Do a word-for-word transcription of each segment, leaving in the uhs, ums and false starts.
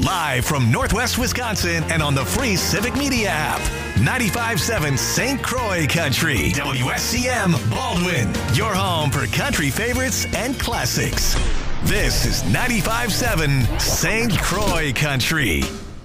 Live from Northwest Wisconsin and on the free Civic Media app. ninety-five point seven Saint Croix Country. W S C M Baldwin. Your home for country favorites and classics. This is ninety-five point seven Saint Croix Country.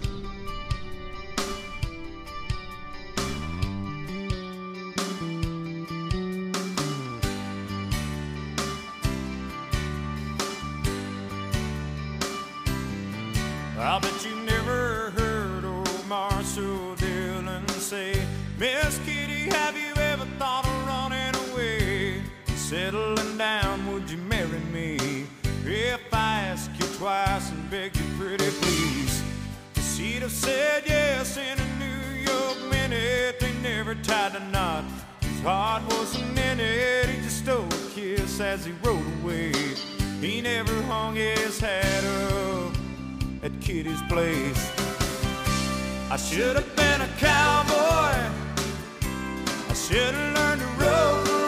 I bet you never heard old Marshall Dillon say, Miss Kitty, have you ever thought of running away? Settling down, would you marry me? If I ask you twice and beg you pretty please. She'd have said yes in a New York minute. They never tied a knot, his heart wasn't in it. He just stole a kiss as he rode away. He never hung his hat up at Kitty's place. I should have been a cowboy. I should have learned to rope and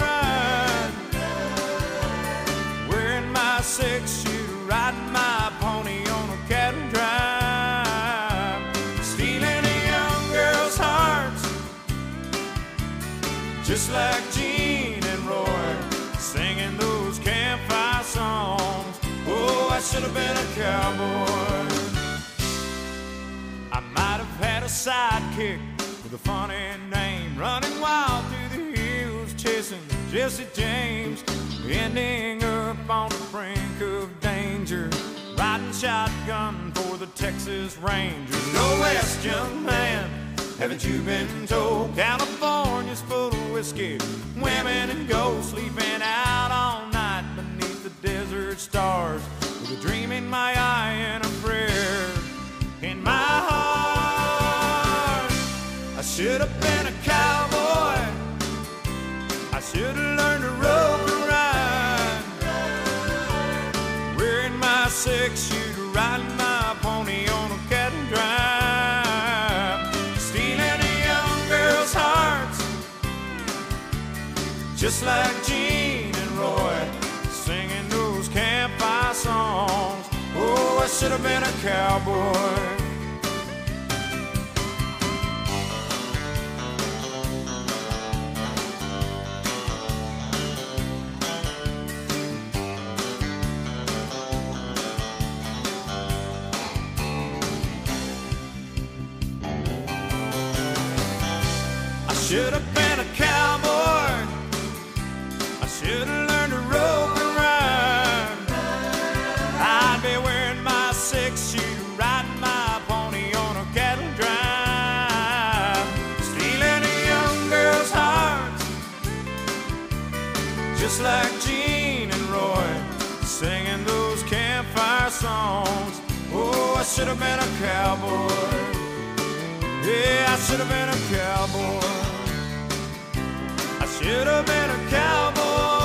ride, wearing my six-shooter, riding my pony on a cattle drive, stealing a young girl's hearts, just like Gene and Roy, singing those campfire songs. Oh, I should have been a cowboy. I might have had a sidekick with a funny name, running wild through the hills, chasing Jesse James, ending up on the brink of danger, riding shotgun for the Texas Rangers. Go west, young man, haven't you been told? California's full of whiskey, women and gold, sleeping out all night beneath the desert stars, with a dream in my eye and a prayer in my heart. I should have been a cowboy. I should have learned to rope and ride, wearing my six-shooter, riding my pony on a cattle drive, stealing a young girl's hearts, just like Gene and Roy, singing those campfire songs. Oh, I should have been a cowboy. I should have been a cowboy. I should have learned to rope and ride. I'd be wearing my six-shooter, riding my pony on a cattle drive, stealing a young girl's heart, just like Gene and Roy, singing those campfire songs. Oh, I should have been a cowboy. Yeah, I should have been a cowboy. I should have been a cowboy.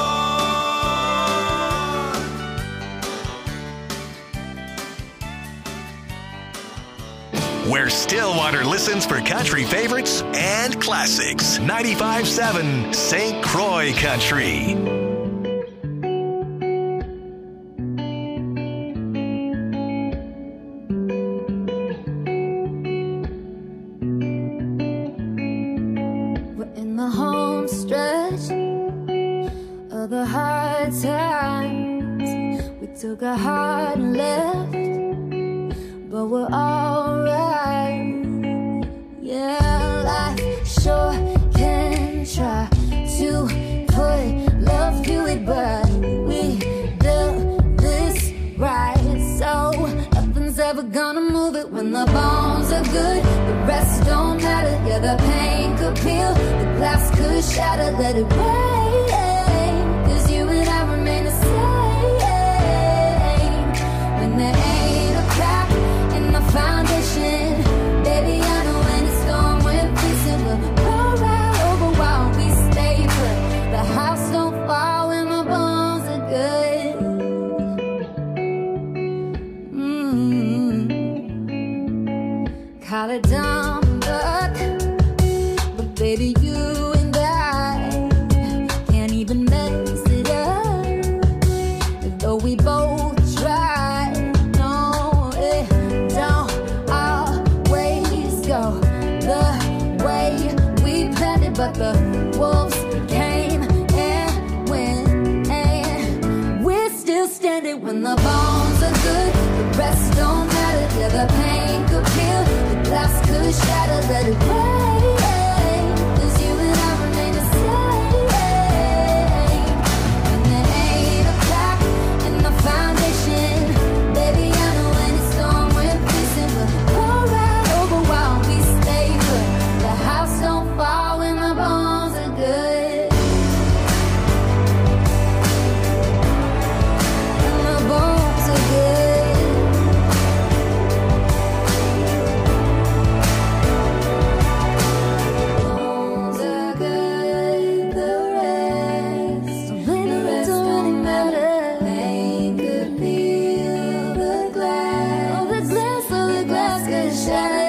Where Stillwater listens for country favorites and classics. ninety-five point seven Saint Croix Country. We're in the home stretch of the hard times. We took a hard left, but we're alright. Yeah, life sure can try to put love to it, but we do this right. So nothing's ever gonna move it when the bones are good. The rest don't matter. Yeah, the pain could peel, the glass could shatter. Let it rain, 'cause you and I remain the same. When there ain't a crack in the foundation, baby, I know when it's storm we're facing, we'll roll right over while we stay put. The house don't fall when the bones are good. Mm-hmm. Call it dumb luck, but baby, you and I can't even mess it up, though we both try. No, it don't When the bones are good, the rest don't matter. Yeah, the pain could peel, the glass could shatter. Let it rain, 'cause you and I remain the same. And there ain't a crack in the foundation. Baby, I know any storm we're facing will pour right over while we stay put. The house don't fall when the bones are good. And the bones are good. Bones are good, the rest, the rest don't matter. Pain could peel the glass, oh the glass, oh the glass could shatter.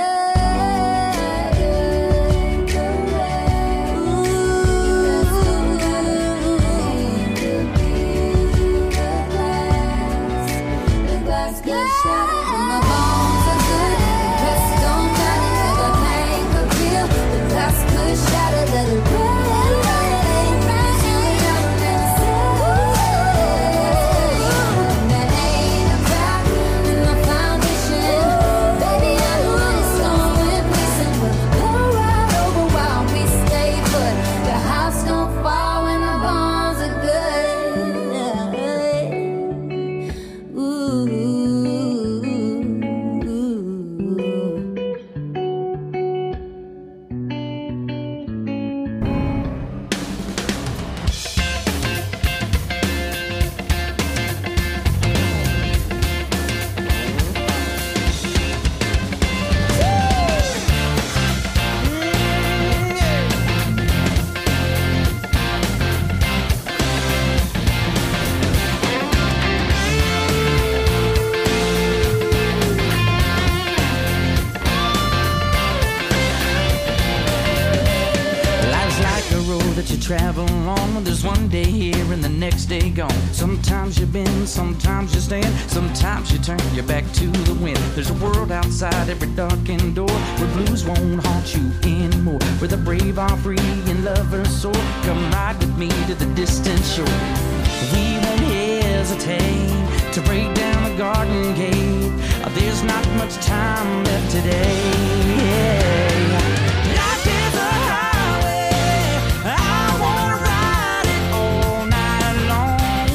Travel on, there's one day here and the next day gone. Sometimes you bend, sometimes you stand, sometimes you turn your back to the wind. There's a world outside every darkened door where blues won't haunt you anymore, where the brave are free and lovers soar. Come ride with me to the distant shore. We won't hesitate to break down the garden gate. There's not much time left today. Yeah. Life is a highway, I wanna ride it all night long.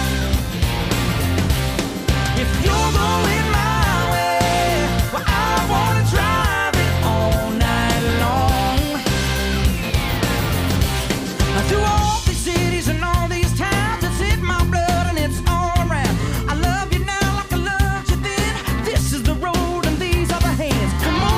If you're going my way, well, I wanna drive it all night long. Through all these cities and all these towns, it's in my blood and it's all around. I love you now like I loved you then. This is the road and these are the hands. Come on.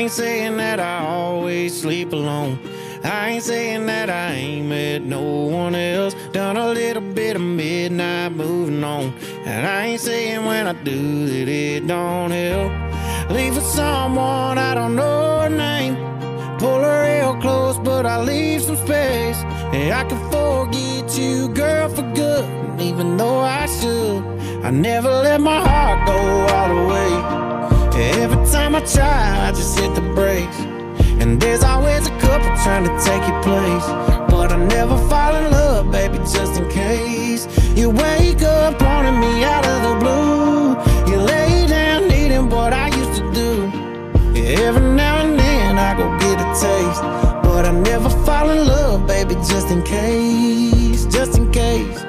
ain't saying that I always sleep alone. I ain't saying that I ain't met no one else. Done a little bit of midnight moving on. And I ain't saying when I do that it don't help. Leave for someone I don't know her name. Pull her real close, but I leave some space. And I can forget you, girl, for good. And even though I should, I never let my heart go all the way. Every time I try, I just hit the brakes. And there's always a couple trying to take your place. But I never fall in love, baby, just in case. You wake up wanting me out of the blue. You lay down needing what I used to do. Every now and then I go get a taste. But I never fall in love, baby, just in case. Just in case.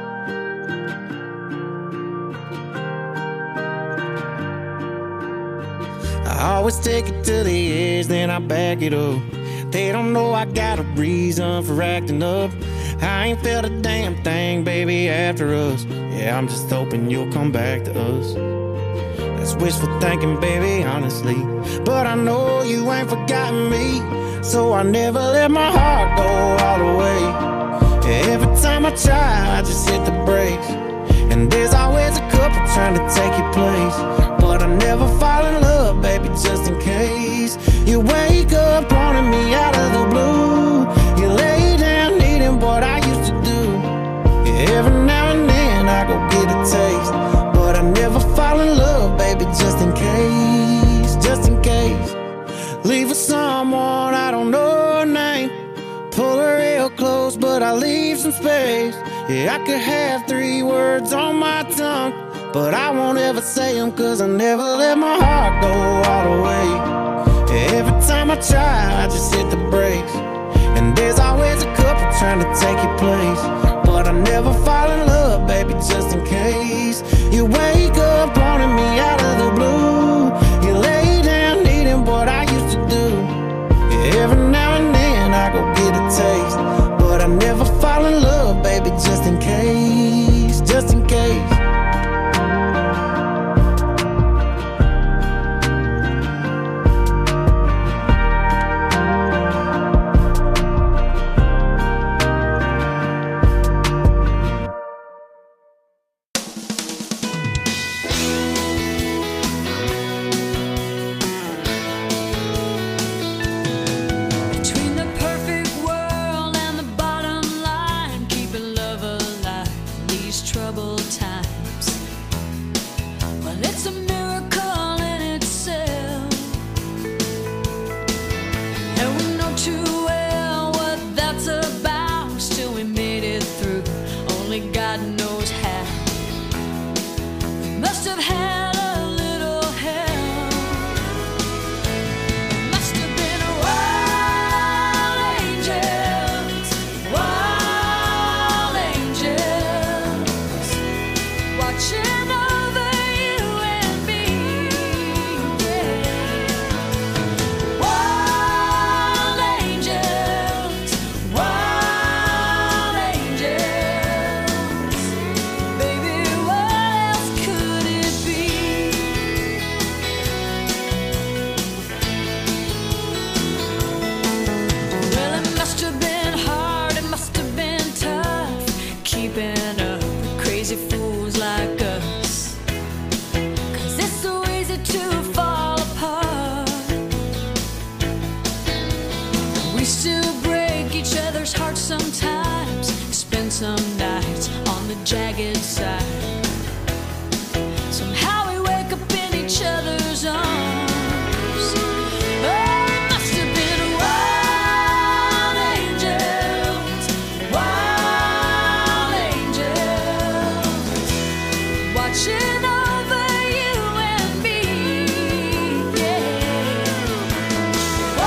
I always take it to the edge, then I back it up. They don't know I got a reason for acting up. I ain't felt a damn thing, baby, after us. Yeah, I'm just hoping you'll come back to us. That's wishful thinking, baby, honestly. But I know you ain't forgotten me. So I never let my heart go all the way. Every time I try, I just hit the brakes. And there's always a couple trying to take your place. But I never fall in love, baby, just in case. You wake up wanting me out of the blue. You lay down needing what I used to do. Every now and then I go get a taste. But I never fall in love, baby, just in case. Just in case. Leave for someone I don't know her name. Pull her real close, but I leave some space. Yeah, I could have three words on my tongue, but I won't ever say them, cause I never let my heart go all the way. Every time I try, I just hit the brakes. And there's always a couple trying to take your place. But I never fall in love, baby, just in case. You wake up wanting me out of the blue. You lay down needing what I used to do. Every now and then I go get a taste. But I never fall in love, baby, just in case. Just in case.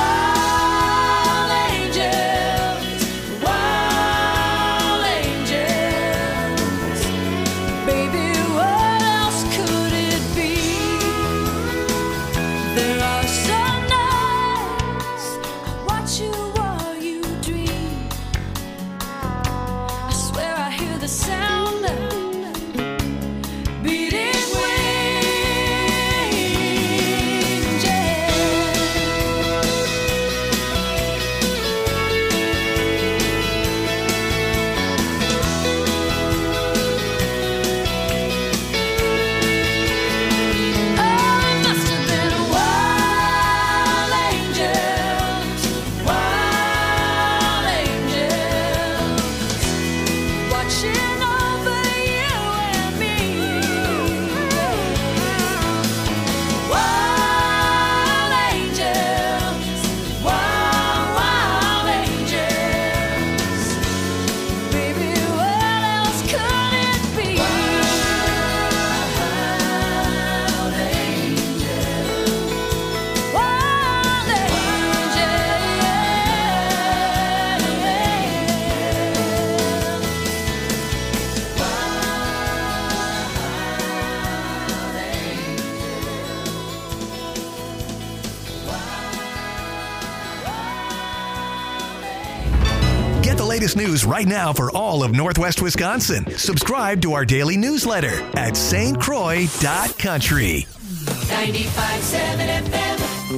Wild angels, wild angels. latest news right now for all of Northwest Wisconsin. Subscribe to our daily newsletter at S T Croix dot country. ninety-five point seven F M.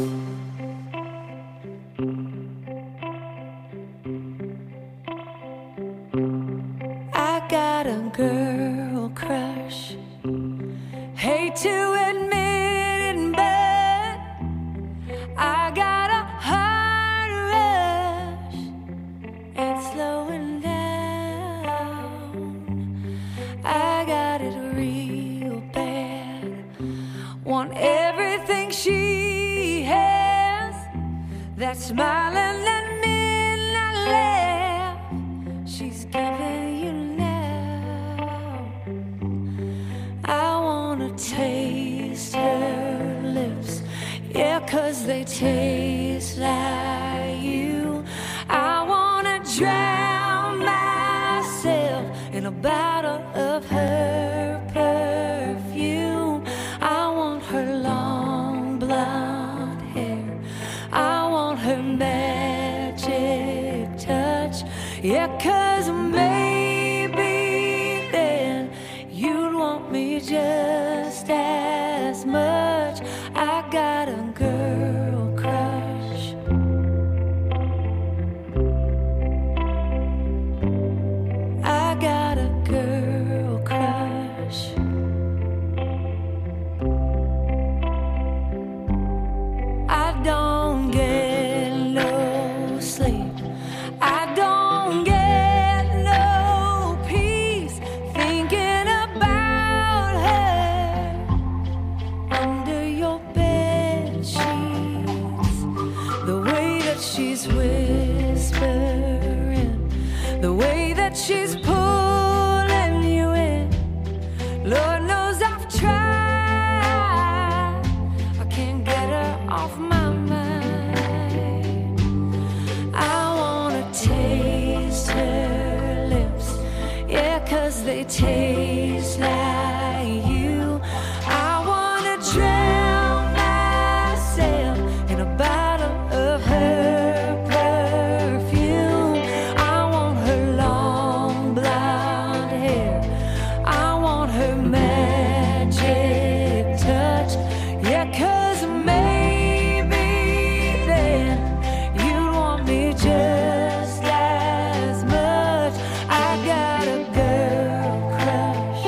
I got a girl crush. Hate to admit it, but I got a heart rush. It's slowing down. I got it real bad. Want everything she has. That smile and that midnight laugh she's giving you now. I wanna taste her lips, yeah, 'cause they taste like you. I wanna drown myself in a bottle of her perfume. I want her long blonde hair, I want her magic touch, yeah, 'cause maybe then you'd want me just as much. I got a girl crush. I got a girl crush. I don't get no sleep. I don't get no peace thinking about her under your bed sheets. The way that she's whispering, the way that she's pulling you in. Lord knows I've tried. I can't get her off my mind. I wanna taste her lips, yeah, 'cause they taste like you. I wanna drown myself in a bottle of her perfume. I want her long blonde hair, I want her magic touch, yeah, 'cause maybe then you'd want me just as much. I got a girl crush.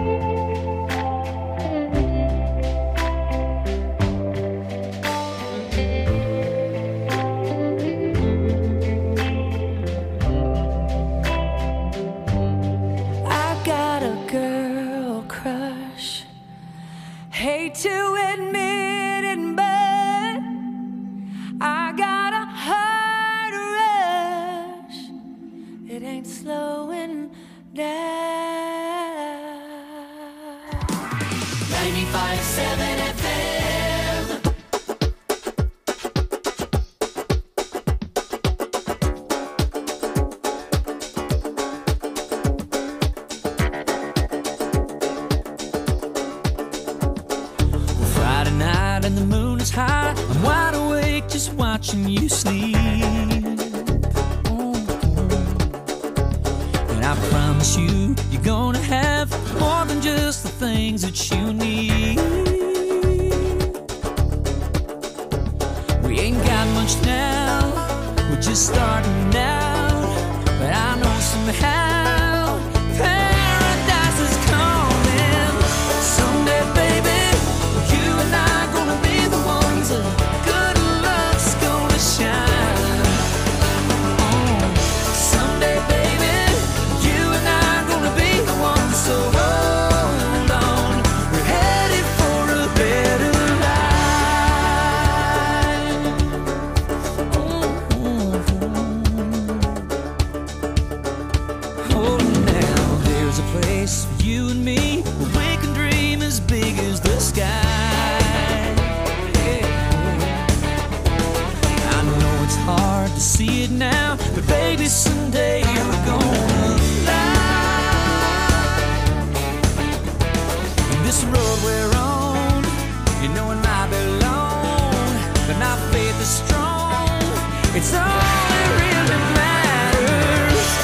I got a girl crush. Hate to admit it, but I got a heart rush. It ain't slowing down. ninety-five point seven F M. Friday night and the moon is high. I'm wide awake just watching you sleep. And I promise you, you're gonna have more than just the things that you need. We ain't got much now, we're just starting out. But I know somehow paradise is coming. Someday, baby, you and I gonna be the ones that good luck's gonna shine. Oh, someday, baby, you and I gonna be the ones. So hold on, we're headed for a better life. Oh, now there's a place for you and me where we can dream as big as the sky. Yeah. I know it's hard to see it now, but baby, someday we're gonna fly. And this road we're on, you know it might be long, but my faith is strong. It's all that really matters.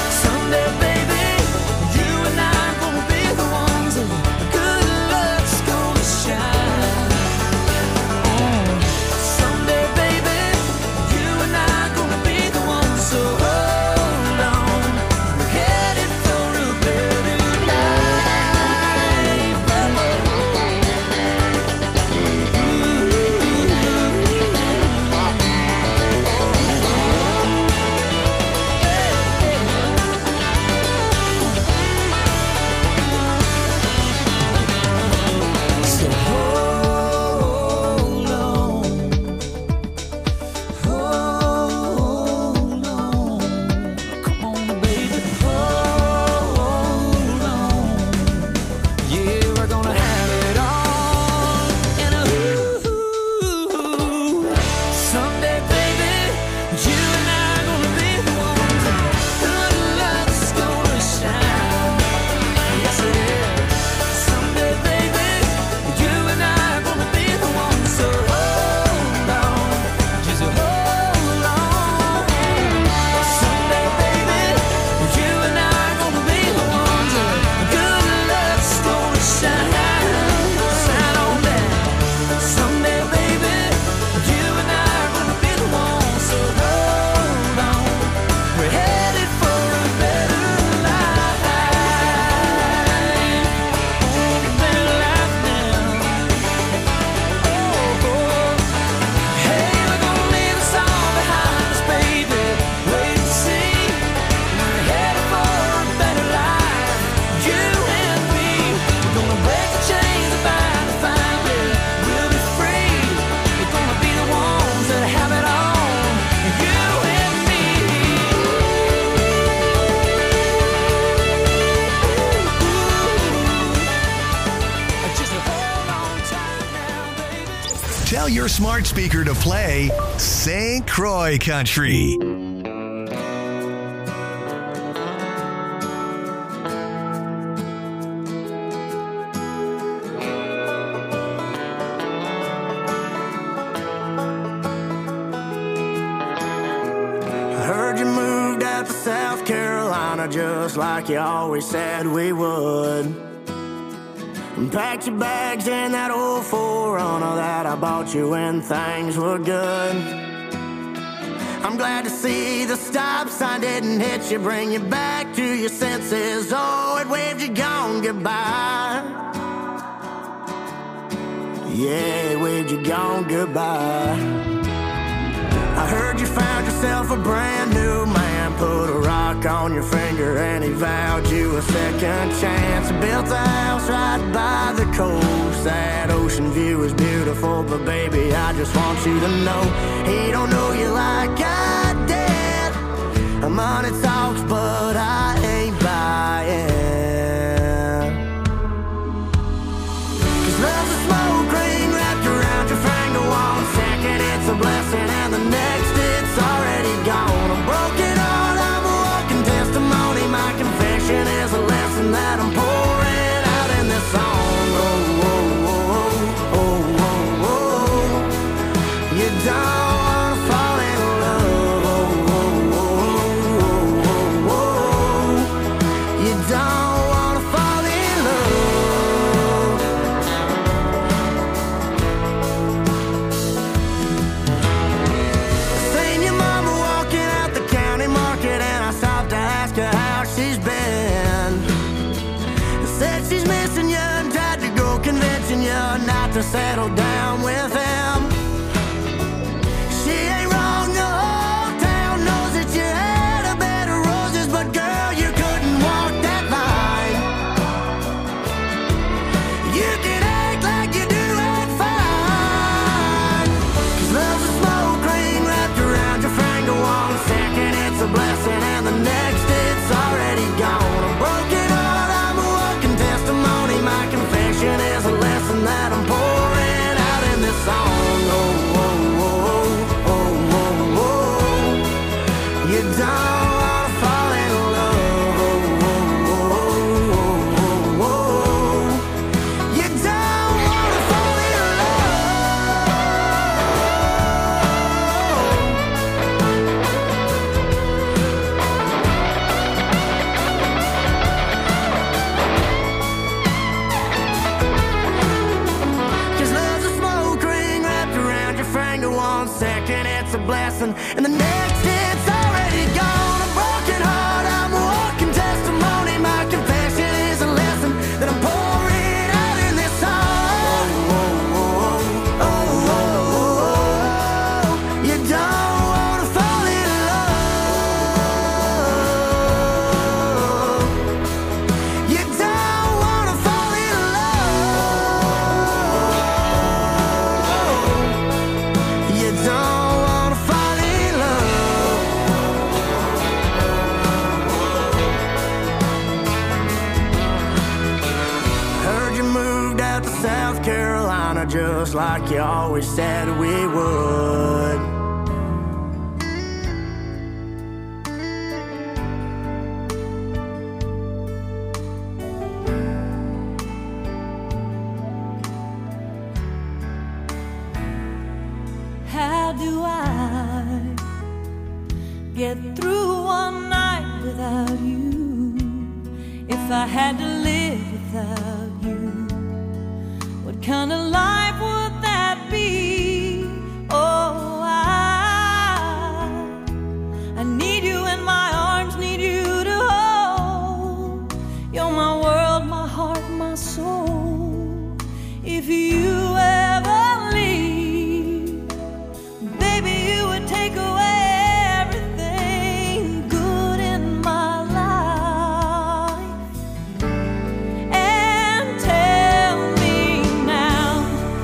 your smart speaker to play Saint Croix Country. South Carolina, just like you always said we would. And packed your bags in that old four runner that I bought you when things were good. I'm glad to see the stop sign didn't hit you, bring you back to your senses. Oh, it waved you gone goodbye. Yeah, it waved you gone goodbye. I heard you found yourself a brand new man, put a rock on your finger and he vowed you a second chance. Built a house right by the coast, that ocean view is beautiful, but baby, I just want you to know he don't know you like I did. Money talks, but I ain't buying. Cause love's a smoke ring wrapped around your finger. One second it's a blessing and the next it's already gone. A broken heart, I'm a walking testimony. My confession is a lesson that I'm pouring out in this song. Oh, oh, oh, oh, oh, oh. You don't wanna fall in love. Oh, oh, oh, oh, oh, oh. You don't wanna fall in love. Seen your mama walking out the county market and I stopped to ask her how she's been. Said she's missing you and tried to go convincing you not to settle down with him. She ain't wrong, the whole town knows that you had a bed of roses, but girl, you couldn't walk that line. You can act like you do it fine. Cause love's a smoke ring wrapped around your finger. One second it's a blessing and the next it's already gone. A broken heart, I'm a walking testimony. My confession is a lesson that I'm pouring out in this song. Oh, oh, oh, oh, oh, oh. You don't wanna fall in love. Oh, oh, oh, oh, oh, oh. You don't wanna fall in Cause love's a smoke ring wrapped around your finger. One second it's a blessing and the next it's already gone. A broken heart, I'm a walking testimony. My confession is a lesson that I'm pouring out in this song. Oh, oh, oh, oh, oh, oh. You don't wanna fall in love. You don't wanna fall in love. You don't wanna fall in love. Heard you moved out to South Carolina, just like you always said we would. How do I get through one night without you? If I had to live without you, what kind of life would that be? Oh, I, I need you in my arms, need you to hold. You're my world, my heart, my soul. If you ever leave, baby, you would take away everything good in my life. And tell me now,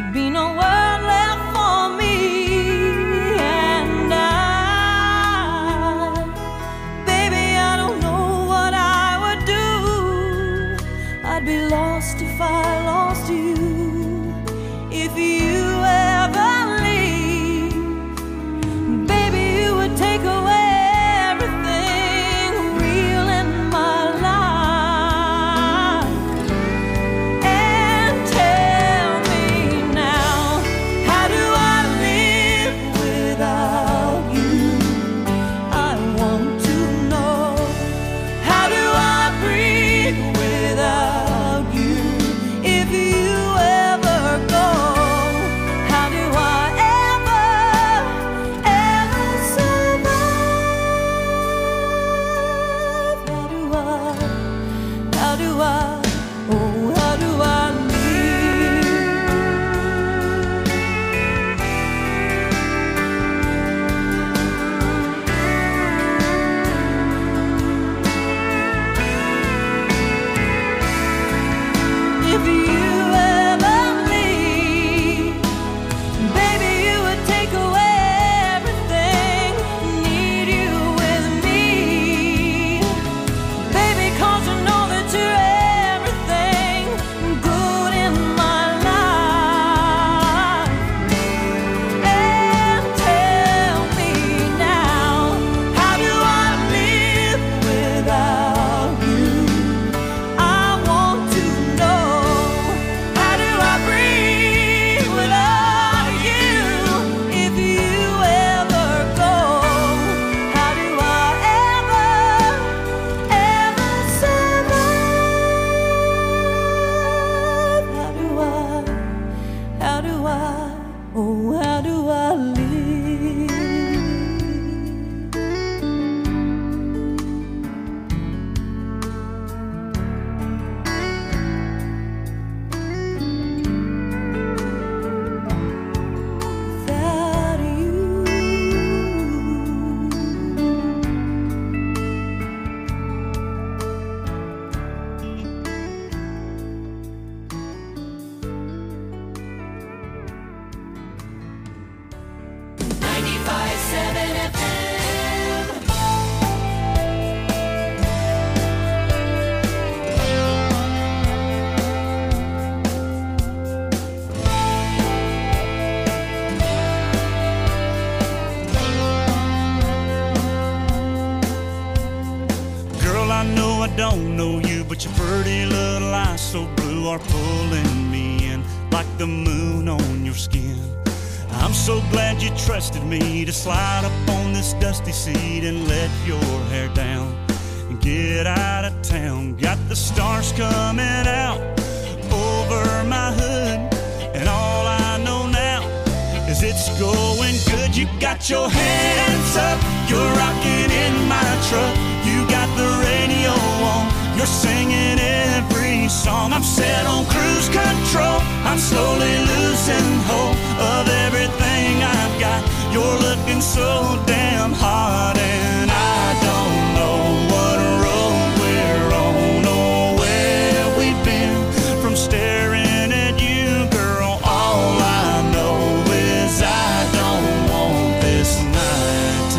there'd be no world left for me. And I, baby, I don't know what I would do. I'd be lost if I lost you. If you ever leave, baby, you would take away everything real in my life. And tell me now, how do I live without you? I want to know. How do I breathe without you? If you ever go, how do I ever, ever survive? How do I, how do I, oh, how do I if you ever leave, baby, you would take away everything. Need you with me, baby, 'cause you know that you're everything good in my life. And tell me now, how do I live without you? I want to know. How do I breathe without you? If you ever go, how do I ever, ever survive? How do I, how do I, oh, how do I live? Without you. ninety-five seven F M. Girl, I know I don't know you, but your pretty little eyes so blue are pulling me in like the moon on your skin. I'm so glad you trusted me to slide up on this dusty seat and let your hair down and get out of town. Got the stars coming out over my hood, and all I know now is it's going good. You got your hands up, you're rocking in my truck. You got the radio on, you're singing every song. I'm set on cruise control, I'm slowly losing hope of everything I've got. You're looking so damn hot, and I don't know what road we're on or where we've been. From staring at you, girl, all I know is I don't want this night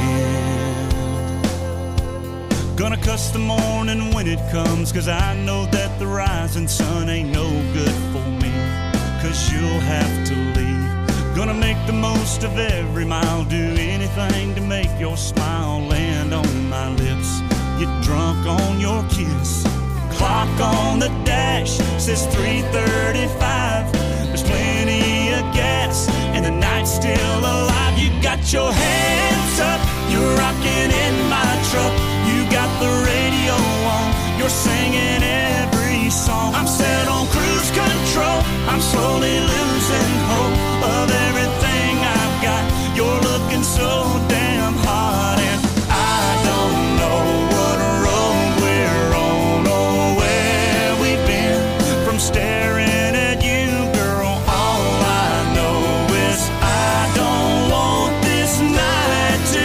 to end. Gonna cuss the morning when it comes, 'cause I know that the rising sun ain't no good for me, 'cause you'll have to leave. Gonna make the most of every mile, do anything to make your smile land on my lips. Get drunk on your kiss. Clock on the dash says three thirty-five. There's plenty of gas and the night's still alive. You got your hands up, you're rocking in my truck. You got the radio on, you're singing every song. I'm set on cruise control, I'm slowly losing hope of everything I've got. You're looking so damn hot, and I don't know what road we're on or where we've been. From staring at you, girl, all I know is I don't want this night to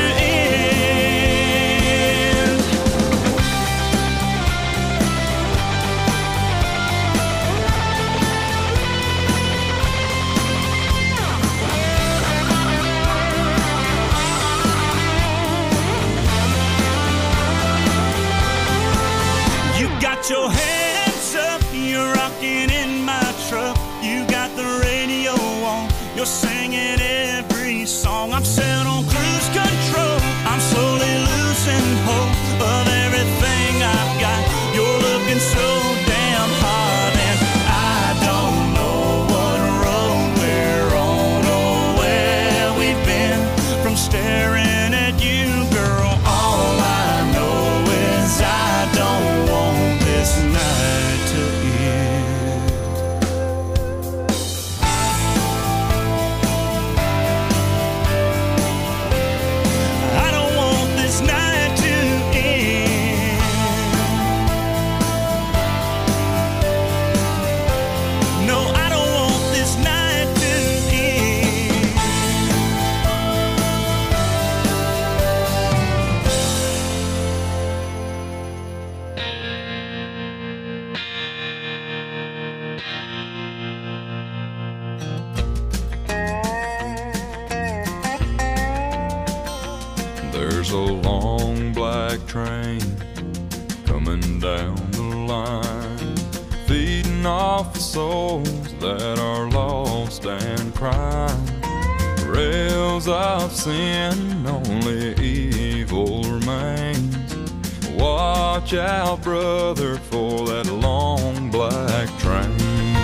end. Put your hands up, you're rocking in my truck. You got the radio on, you're singing every song. I'm set on cruise control, I'm slowly losing hope of everything I've got. You're looking so damn hot, and I don't know what road we're on or where we've been from staring at you, girl. All I know is I don't want this night to end. I don't want this night to end. No, I don't want this night to end. There's a long black train coming down the line, feeding off the souls that are lost and crying. Rails of sin, only evil remains. Watch out, brother, for that long black train.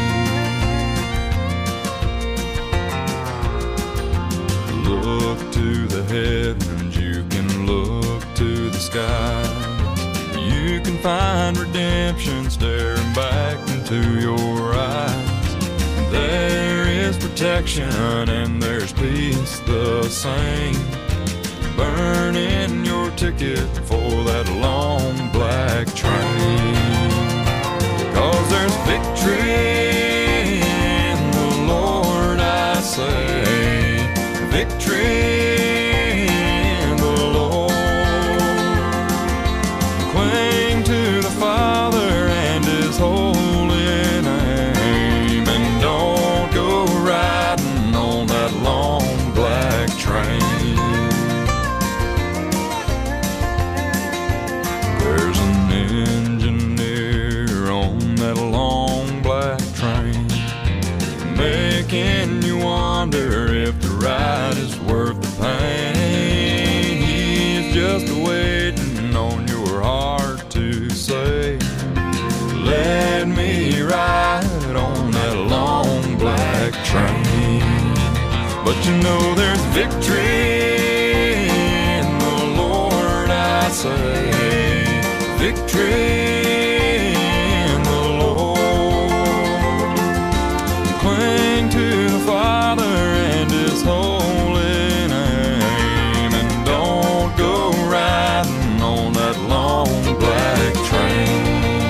Look to the heavens, you can look to the sky. You can find redemption staring back into your eyes. There is protection and there's peace the same. Burn in your ticket for that long black train. 'Cause there's victory in the Lord, I say. Victory in the Lord. Cling to the Father and His holy name, and don't go riding on that long black train. There's an engineer on that long black train, making you wonder if the ride is worth the pain. He's just waiting on your heart to say, let me ride on that long black train. But you know there's victory in the Lord, I say. Victory in the Lord. Cling to the Father and His holy name, and don't go riding on that long black train.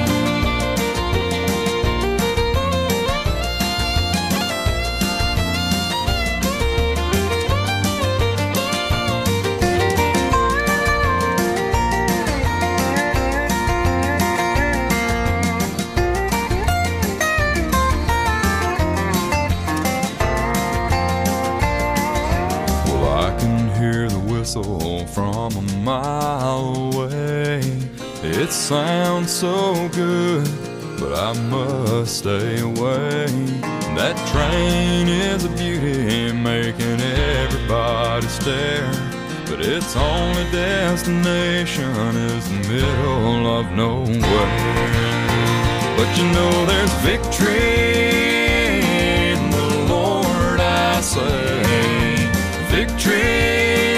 From a mile away, it sounds so good, but I must stay away. That train is a beauty, making everybody stare, but its only destination is the middle of nowhere. But you know there's victory in the Lord, I say. Victory.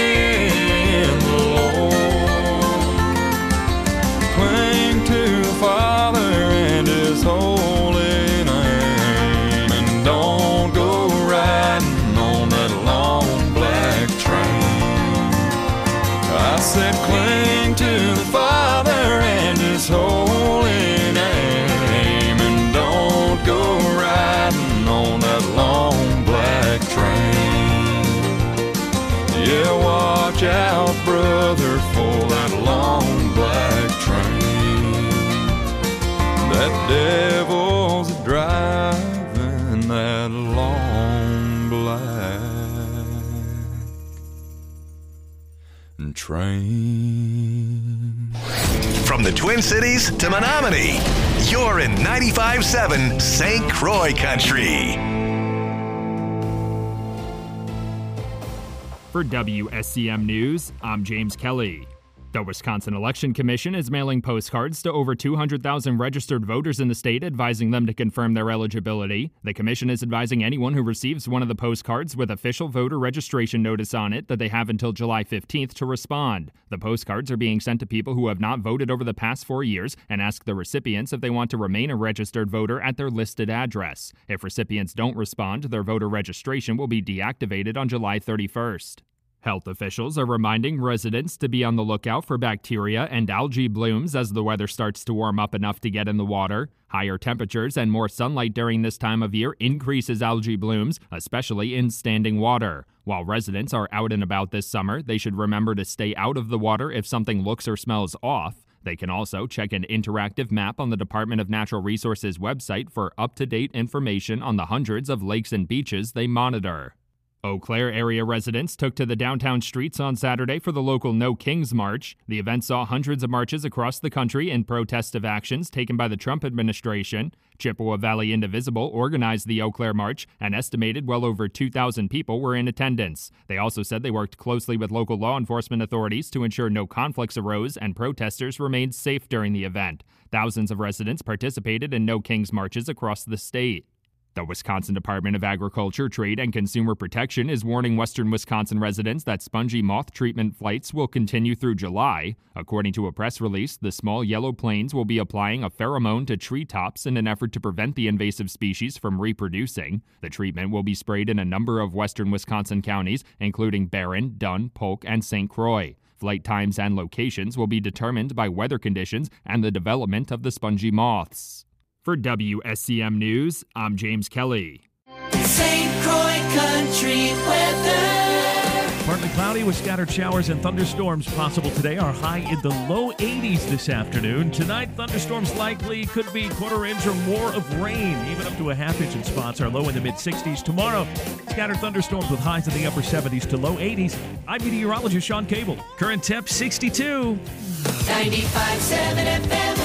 Father and His holy name, and don't go riding on that long black train. I said cling to the Father and His holy name, and don't go riding on that long black train. Yeah, watch out, brother, for that long black train. That devil's driving that long black train. From the Twin Cities to Menominee, you're in ninety-five point seven Saint Croix Country. For W S C M News, I'm James Kelly. The Wisconsin Election Commission is mailing postcards to over two hundred thousand registered voters in the state, advising them to confirm their eligibility. The commission is advising anyone who receives one of the postcards with official voter registration notice on it that they have until July fifteenth to respond. The postcards are being sent to people who have not voted over the past four years and ask the recipients if they want to remain a registered voter at their listed address. If recipients don't respond, their voter registration will be deactivated on July thirty-first. Health officials are reminding residents to be on the lookout for bacteria and algae blooms as the weather starts to warm up enough to get in the water. Higher temperatures and more sunlight during this time of year increases algae blooms, especially in standing water. While residents are out and about this summer, they should remember to stay out of the water if something looks or smells off. They can also check an interactive map on the Department of Natural Resources website for up-to-date information on the hundreds of lakes and beaches they monitor. Eau Claire area residents took to the downtown streets on Saturday for the local No Kings March. The event saw hundreds of marches across the country in protest of actions taken by the Trump administration. Chippewa Valley Indivisible organized the Eau Claire March and estimated well over two thousand people were in attendance. They also said they worked closely with local law enforcement authorities to ensure no conflicts arose and protesters remained safe during the event. Thousands of residents participated in No Kings marches across the state. The Wisconsin Department of Agriculture, Trade, and Consumer Protection is warning western Wisconsin residents that spongy moth treatment flights will continue through July. According to a press release, the small yellow planes will be applying a pheromone to treetops in an effort to prevent the invasive species from reproducing. The treatment will be sprayed in a number of western Wisconsin counties, including Barron, Dunn, Polk, and Saint Croix. Flight times and locations will be determined by weather conditions and the development of the spongy moths. For W S C M News, I'm James Kelly. Saint Croix Country weather. Partly cloudy with scattered showers and thunderstorms possible today. Our high in the low eighties this afternoon. Tonight, thunderstorms likely, could be quarter inch or more of rain, even up to a half inch in spots. Our low in the mid sixties. Tomorrow, scattered thunderstorms with highs in the upper seventies to low eighties. I'm meteorologist Sean Cable. Current temp sixty-two. ninety-five point seven F M.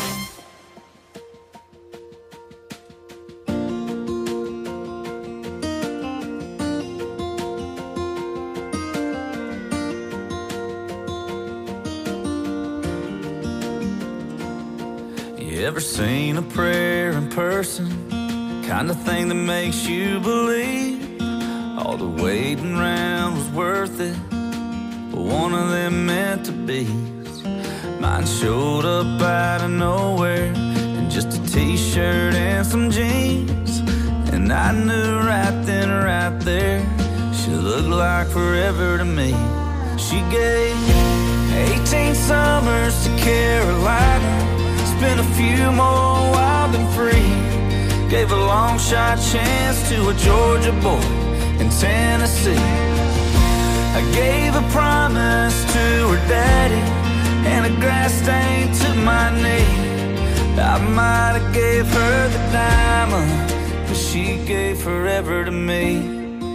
Ever seen a prayer in person? Kind of thing that makes you believe all the waiting around was worth it. But one of them meant to be. Mine showed up out of nowhere in just a t-shirt and some jeans. And I knew right then, right there, she looked like forever to me. She gave eighteen summers to Carolina. Spent a few more wild and free. Gave a long shot chance to a Georgia boy in Tennessee. I gave a promise to her daddy and a grass stain to my knee. I might have gave her the diamond, but she gave forever to me.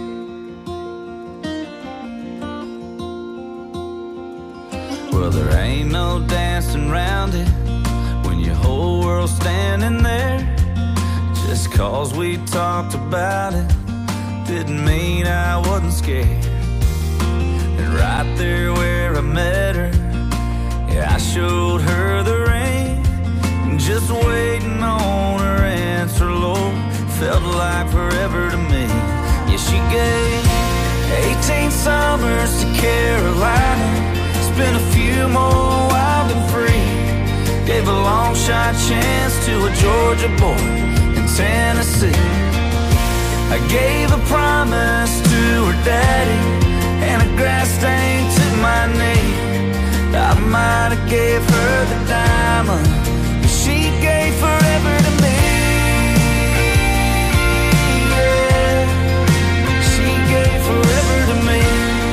Well, there ain't no dancing around it when your whole world's standing there. Just cause we talked about it didn't mean I wasn't scared. And right there where I met her, yeah, I showed her the ring. Just waiting on her answer, Lord, felt like forever to me. Yeah, she gave eighteen summers to Carolina. Spent a few more wild and free. Gave a long shot chance to a Georgia boy in Tennessee. I gave a promise to her daddy and a grass stain to my knee. I might have gave her the diamond, but she gave forever to me. Yeah, she gave forever to me.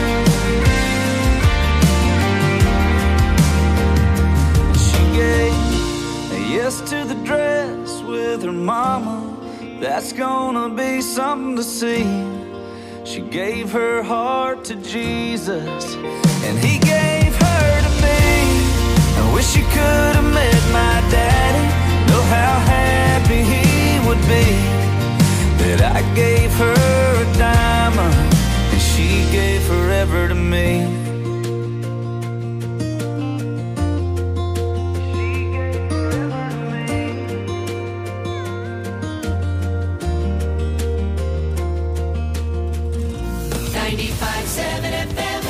Yes to the dress with her mama, that's gonna be something to see. She gave her heart to Jesus, and he gave her to me. And we Wish you could have met my daddy. Know how happy he would be that I gave her a diamond and she gave forever to me. ninety-five seven F M.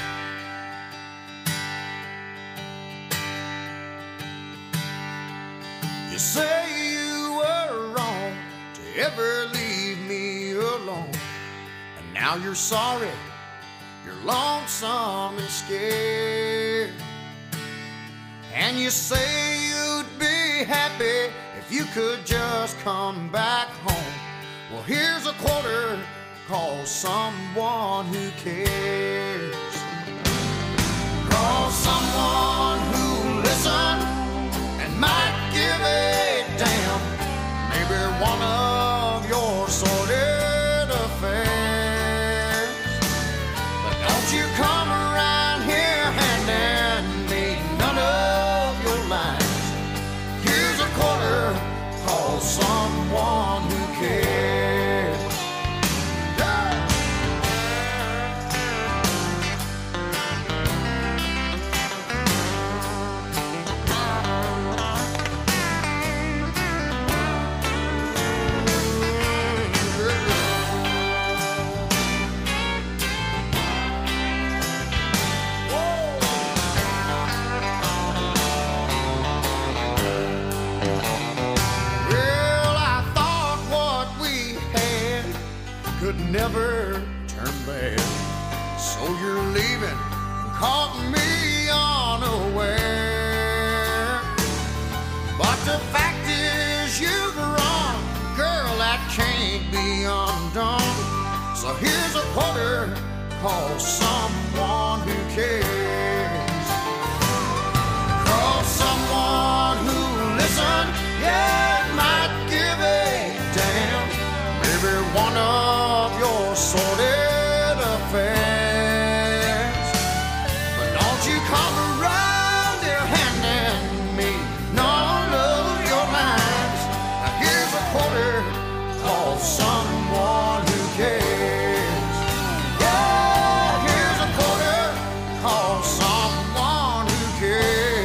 You say you were wrong to ever leave me alone, and now you're sorry, you're lonesome and scared. And you say you'd be happy if you could just come back home. Well, here's a quarter, call someone who cares. Call someone who listens and might give a damn. Maybe one of your sordid affairs. But don't you come around here handing me none of your lines. Here's a quarter, call someone who cares. Never turn bad, so you're leaving and caught me unaware. But the fact is you've run, girl, that can't be undone. So here's a quarter, call someone who cares. Call someone who listens, yeah, might give a damn. Maybe one of your sordid affairs. But don't you come around here handing me none of your lines. Now here's a quarter, call someone who cares. Yeah, here's a quarter, call someone who cares.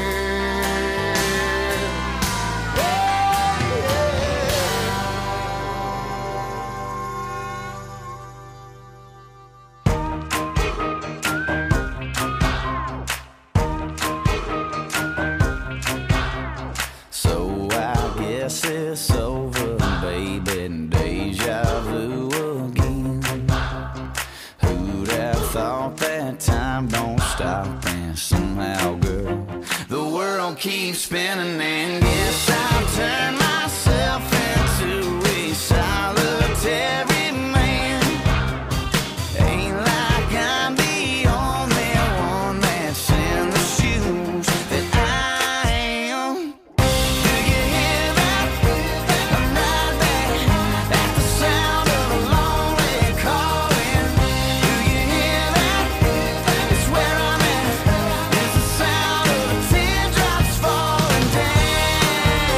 It's over, baby, deja vu again. Who'd have thought that time don't stop, and somehow, girl, the world keeps spinning, and guess I've turned myself into a solitary man. Ain't like I'm the only one that's in the shoes that I am. Falling down.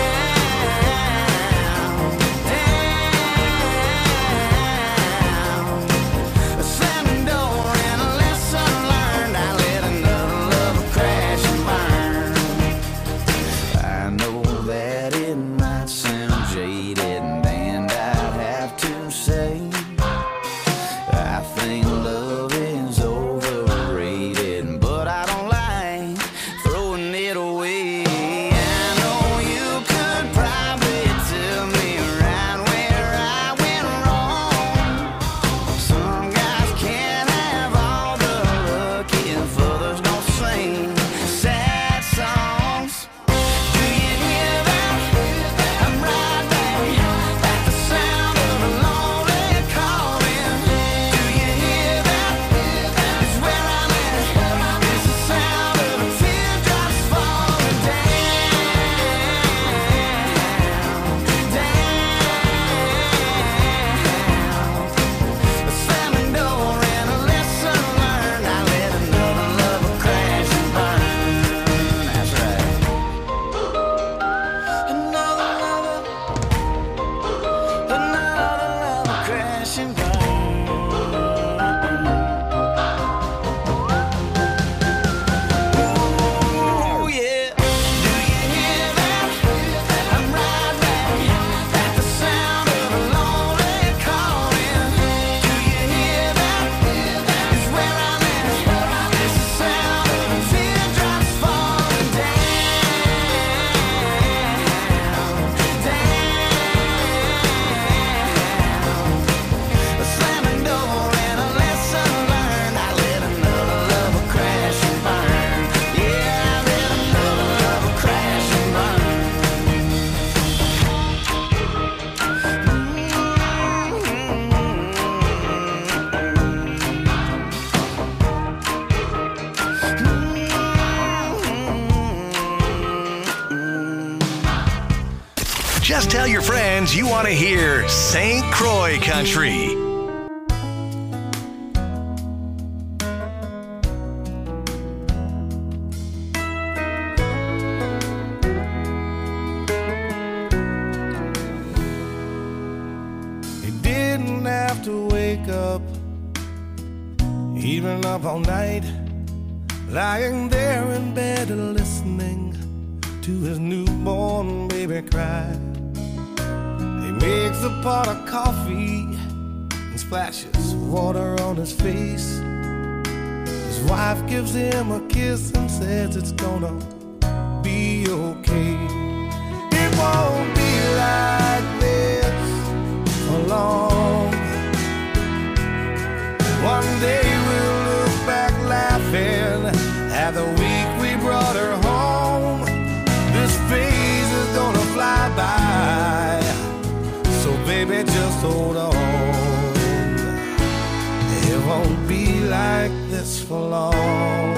Just tell your friends you want to hear Saint Croix Country. He didn't have to wake up, even up all night, lying there in bed and listening to his newborn baby cry. He makes a pot of coffee and splashes water on his face. His wife gives him a kiss and says it's gonna be okay. It won't be like this for long. One day we'll look back laughing at the week we brought her home. This phase is gonna fly by, so baby just hold on. It won't be like this for long.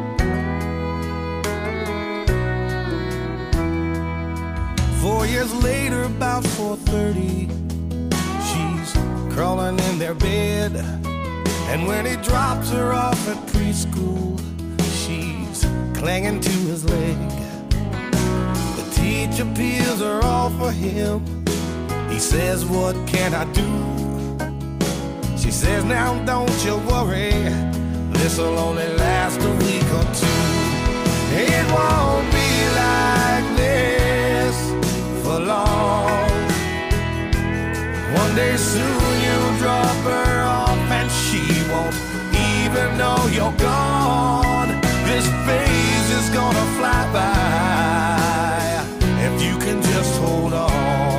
Four years later, about four thirty, she's crawling in their bed, and when he drops her off at preschool, she's clinging to his leg. The teacher peels her off for him. He says, what can I do? She says, now don't you worry, this'll only last a week or two. It won't be like this for long. One day soon you'll drop her off and she won't even know you're gone. This phase is gonna fly by if you can just hold on.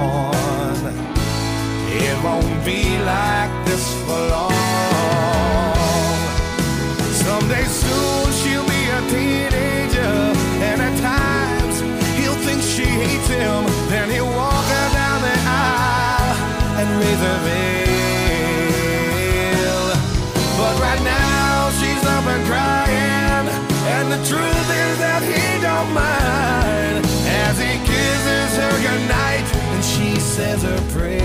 It won't be like this for long. Someday soon she'll be a teenager, and at times he'll think she hates him. Then he'll walk her down the aisle and raise her veil. But right now she's up and crying, and the truth is that he don't mind as he kisses her goodnight and she says her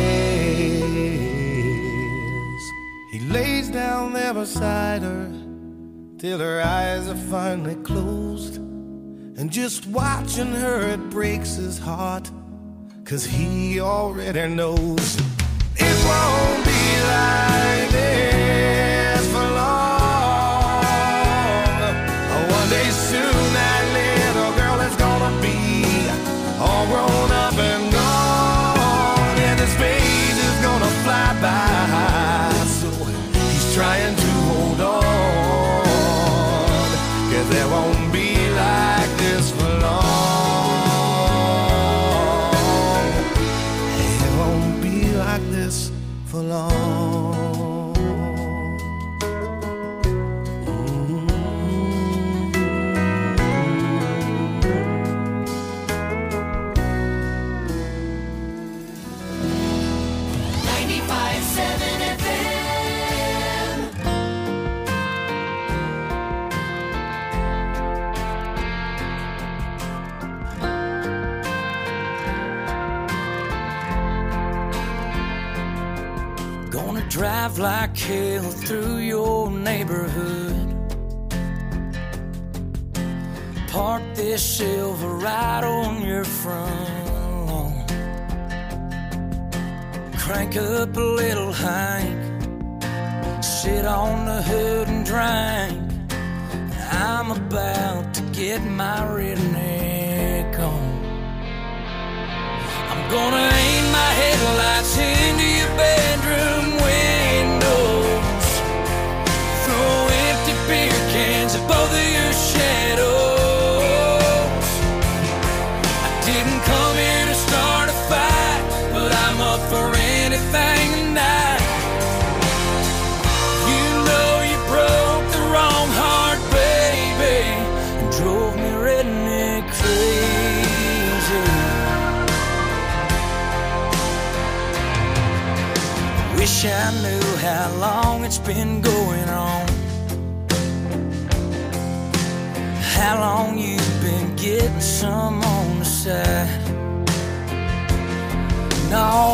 prayers. He lays down there beside her till her eyes are finally closed, and just watching her it breaks his heart, 'cause he already knows it won't be like this for long. One day soon that little girl is gonna be all grown up and gone, and his phase is gonna fly by, so he's trying to hold on, 'cause there won't be like this for long. It won't be like this for long. ninety-five seven F M. Gonna drive like hell through your neighborhood. Park this Silver right on your front lawn. Crank up a little Hank, sit on the hood and drink. I'm about to get my redneck on. I'm gonna aim my headlights into your bedroom windows, throw empty beer cans at both of your shadows. I didn't come here to start a fight, but I'm up for anything tonight. You know you broke the wrong heart, baby, and drove me redneck crazy. Wish I knew how long it's been going on, how long you've been getting some on the side.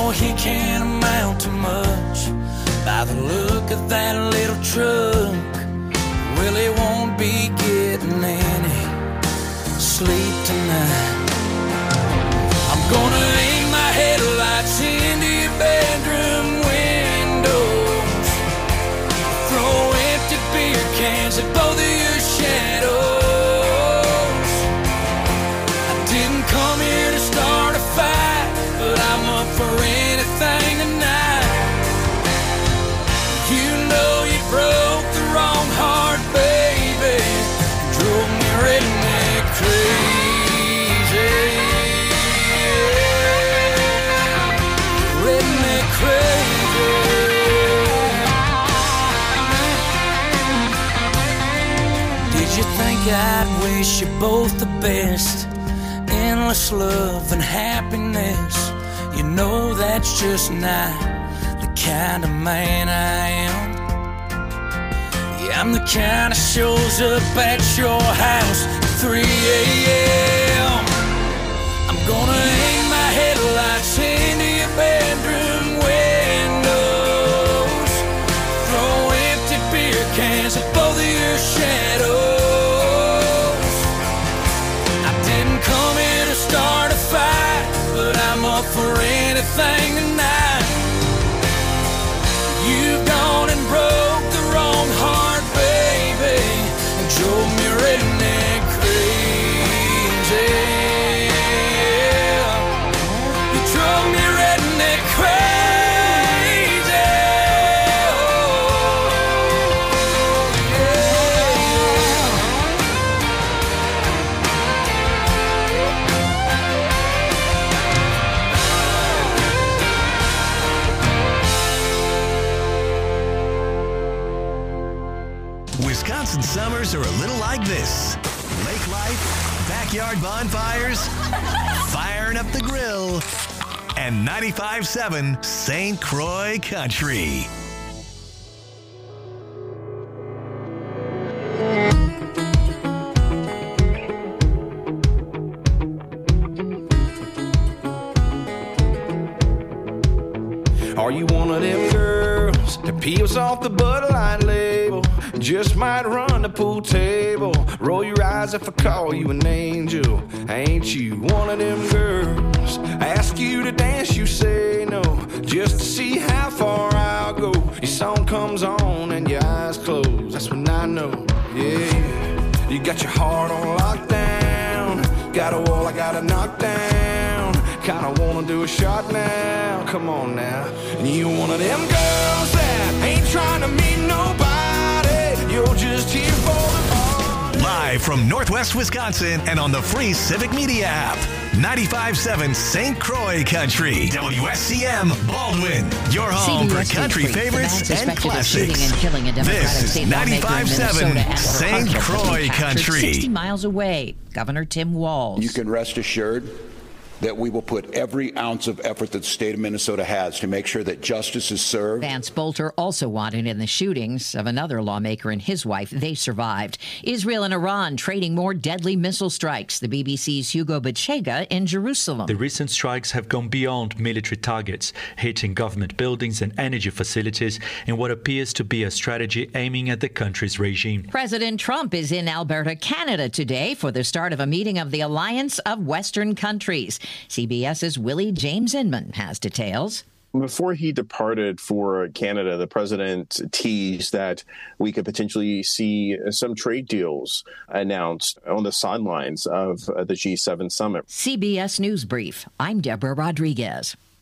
know he can't amount to much by the look of that little truck. Well, he won't be getting any sleep tonight. I'm gonna aim my headlights into your bedroom windows, throw empty beer cans at both of your shadows. I didn't come here to start a fight, but I'm up for anything tonight. You know you broke the wrong heart, baby, drove me redneck crazy. Redneck crazy. Did you think I'd wish you both the best? Endless love and happiness. You know that's just not the kind of man I am. Yeah, I'm the kind that shows up at your house at three a.m. I'm gonna aim my headlights into your bedroom windows, throw empty beer cans at both of your shadows. I didn't come here to start a fight, but I'm up for anything tonight. You've gone and broke the wrong heart, baby, and drove me redneck crazy. You drove me redneck crazy. Oh, Wisconsin summers are a little like this. Lake life, backyard bonfires, firing up the grill, and ninety-five point seven Saint Croix Country. Are you one of them girls that peels off the Bud Light label? Just might run the pool table. Roll your eyes if I call you an angel. Ain't you one of them girls? I ask you to dance, you say no, just to see how far I'll go. Your song comes on and your eyes close. That's when I know, yeah. You got your heart on lockdown. Got a wall I gotta knock down. Kinda wanna do a shot now. Come on now. And you one of them girls that ain't trying to meet nobody. You're just here for the party. Live from Northwest Wisconsin and on the free Civic Media app. ninety-five point seven Saint Croix Country. W S C M Baldwin. Your home for country favorites and classics. This is ninety-five point seven Saint Croix Country. sixty miles away, Governor Tim Walz. You can rest assured that we will put every ounce of effort that the state of Minnesota has to make sure that justice is served. Vance Bolter also wanted in the shootings of another lawmaker and his wife. They survived. Israel and Iran trading more deadly missile strikes. The B B C's Hugo Bachega in Jerusalem. The recent strikes have gone beyond military targets, hitting government buildings and energy facilities in what appears to be a strategy aiming at the country's regime. President Trump is in Alberta, Canada today for the start of a meeting of the Alliance of Western Countries. CBS's Willie James Inman has details. Before he departed for Canada, the president teased that we could potentially see some trade deals announced on the sidelines of the G seven summit. C B S News Brief. I'm Deborah Rodriguez.